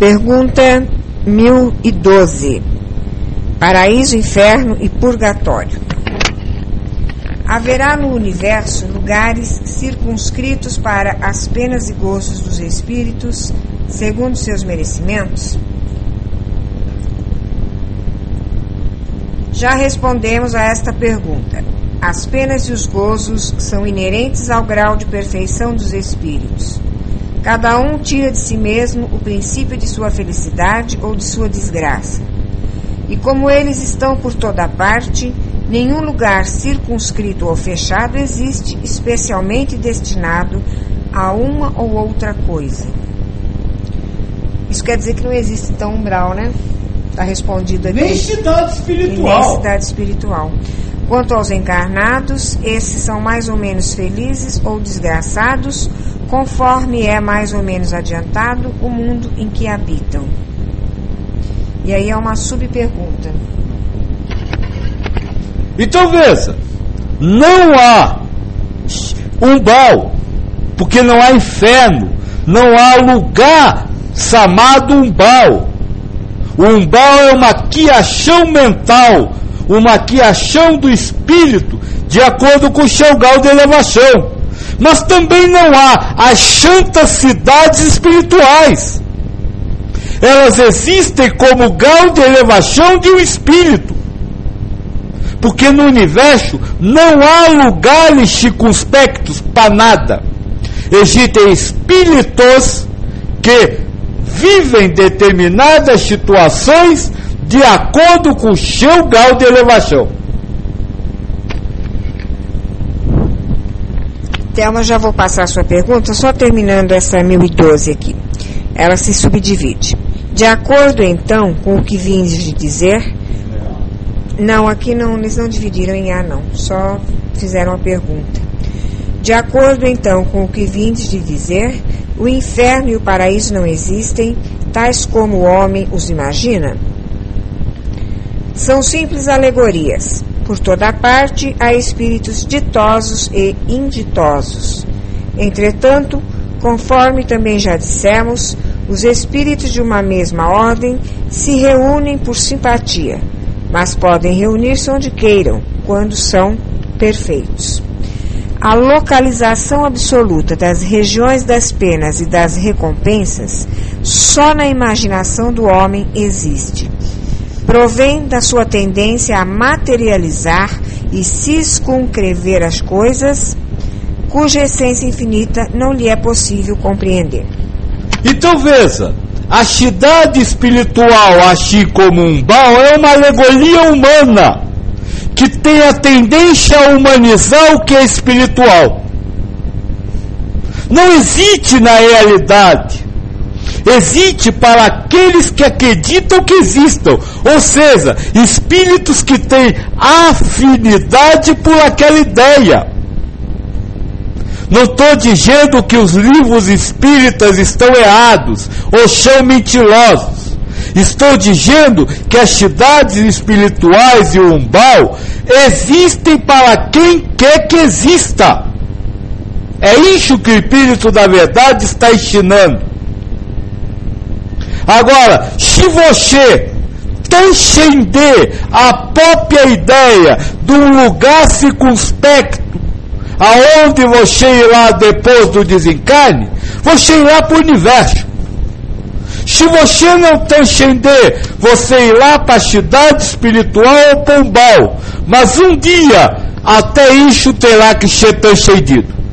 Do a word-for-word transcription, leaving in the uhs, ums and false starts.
Pergunta mil e doze. Paraíso, inferno e purgatório. Haverá no universo lugares circunscritos para as penas e gozos dos espíritos, segundo seus merecimentos? Já respondemos a esta pergunta. As penas e os gozos são inerentes ao grau de perfeição dos espíritos. Cada um tira de si mesmo o princípio de sua felicidade ou de sua desgraça. E como eles estão por toda parte, nenhum lugar circunscrito ou fechado existe especialmente destinado a uma ou outra coisa. Isso quer dizer que não existe então umbral, né? Está respondido aqui. Nem cidade espiritual. Nem cidade espiritual. Quanto aos encarnados, esses são mais ou menos felizes ou desgraçados, conforme é mais ou menos adiantado o mundo em que habitam. E aí é uma subpergunta. Então veja, não há umbral, porque não há inferno, não há lugar chamado umbral. O umbral é uma quiação mental, uma quiação do espírito, de acordo com o seu grau de elevação. Mas também não há as santas cidades espirituais. Elas existem como grau de elevação de um espírito. Porque no universo não há lugares circunspectos para nada. Existem espíritos que vivem determinadas situações de acordo com o seu grau de elevação. Thelma, já vou passar a sua pergunta, só terminando essa mil e doze aqui. Ela se subdivide. De acordo, então, com o que vindes de dizer... Não, aqui não, eles não dividiram em A, não. Só fizeram a pergunta. De acordo, então, com o que vindes de dizer, o inferno e o paraíso não existem, tais como o homem os imagina? São simples alegorias. Por toda parte há espíritos ditosos e inditosos. Entretanto, conforme também já dissemos, os espíritos de uma mesma ordem se reúnem por simpatia, mas podem reunir-se onde queiram, quando são perfeitos. A localização absoluta das regiões das penas e das recompensas só na imaginação do homem existe. Provém da sua tendência a materializar e circunscrever as coisas, cuja essência infinita não lhe é possível compreender. Então veja, a cidade espiritual, assim como um umbral, é uma alegoria humana que tem a tendência a humanizar o que é espiritual. Não existe na realidade. Existe para aqueles que acreditam que existam, ou seja, espíritos que têm afinidade por aquela ideia. Não estou dizendo que os livros espíritas estão errados ou são mentirosos. Estou dizendo que as cidades espirituais e o umbral existem para quem quer que exista. É isso que o Espírito da Verdade está ensinando. Agora, se você transcender a própria ideia de um lugar circunspecto, aonde você irá depois do desencarne, você irá para o universo. Se você não transcender, você irá para a cidade espiritual ou para o umbral. Mas um dia, até isso terá que ser transcendido.